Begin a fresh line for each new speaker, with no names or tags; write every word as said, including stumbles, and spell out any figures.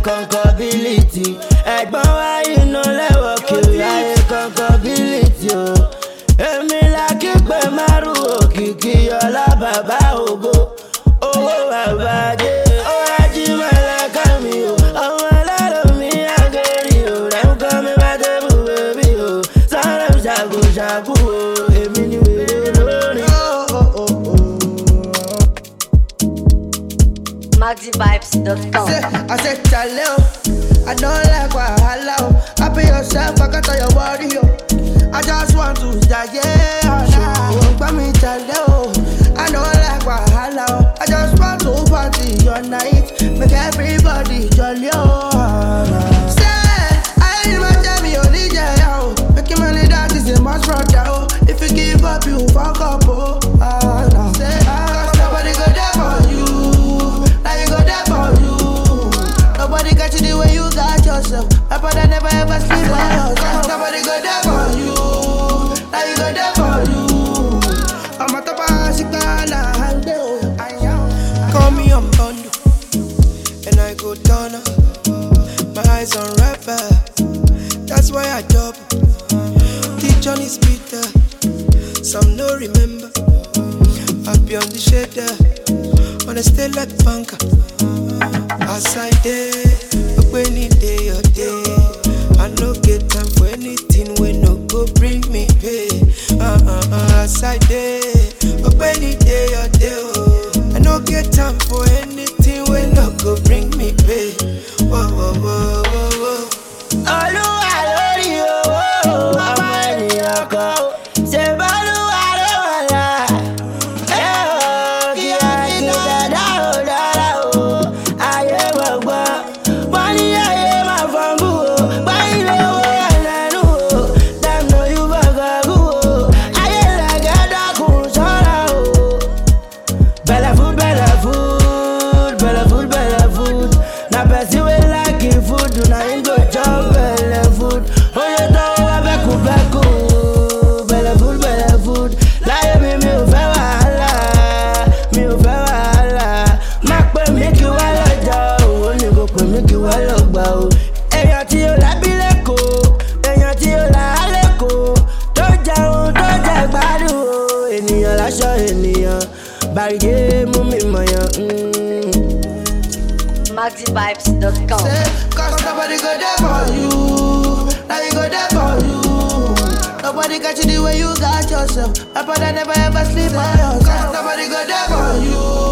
conquerability. Ẹ̀gbọ́n wa iná lẹ́wọ̀ kiri ayé conquerability o. Èmi la kí pé márùn òkìkí ọlá bàbá ògo. Owó bàbá dé, ó rájí mẹ́lẹ́ká mi o. Ọmọ ẹlẹ́rọ mi àgẹ́rì o. Rẹ̀mkọ́ mi bá débù bébí o. Sáré ṣàkóṣàkó o. Èmi ni wèrè lórí.
Maxi Vibes dot com.
I said, I said, Chaleo, I don't like wahala. Happy yourself, I got all your worry. I just want to die, yeah. So, me Chaleo, I don't like wahala. I just want to party your night, make everybody jolly. Say, I ain't my jammy, you D J, oh. Making money, that is a must rock, oh. If you give up, you fuck up, oh. Ah, no. Say, cause nobody go there for you. Nobody got you the way you got yourself. My brother never ever sleep by yourself. Nobody go there for you. Now you go there for you. I'm a top of Chicana. Call me on Bondo, and I go down. My eyes on rapper. That's why I double. Teach on his Peter. Some no remember. Happy on the shader. Wanna stay like bunker. As I day, when it day or day, I no get time for anything when no go bring me pay. Uh uh uh. As I day, when it day or day, oh, I no get time for anything when no go bring me pay. Whoa whoa whoa whoa whoa.
Olúwa lórí owó, ọmọ ènìyàn kan ó. Ṣé bọ́lúwa ló wà lá? Ẹ ò kí á kí dada ò dára o. Ayé gbọ̀ngbọ̀n, wọ́n ní ayé máa fọ́nbù o. Báyìí lówó ẹlẹ́nu o. Dem know you bọ̀gọ̀gù o. Ayé lẹ̀gẹ́ dákun ṣọ́ra o. Belle food, belle food, belle food, belle food. Na person wey like him food, na him go chop belle food. Oye tọ́wọ́ wá bẹ́kùbẹ́kù. Belle food, belle food. Láyé mi mi ò fẹ́ wàhálà, mi ò fẹ́ wàhálà. Má pè mí kí wá lọ́jọ́ òun ni kò pè mí kí wá lọ́gbà o. Èèyàn tí ó lábí lẹ́kọ̀ọ́, èèyàn tí ó là á lẹ́kọ̀ọ́. Tó jẹun tó jẹ gbádùn o. Ènìyàn láṣọ ènìyàn, bàrìdé mú mi mọ̀yàn.
Maxi Vibes dot com.
Say, cause nobody go there for you. Now you go there for you. Nobody got you the way you got yourself. My brother never ever sleep by yourself. Cause nobody go there for you.